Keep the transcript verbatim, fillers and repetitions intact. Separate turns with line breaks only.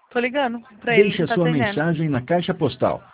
Tô ligando pra ele,
Deixe
não
a
tá
sua
atendendo.
mensagem na caixa postal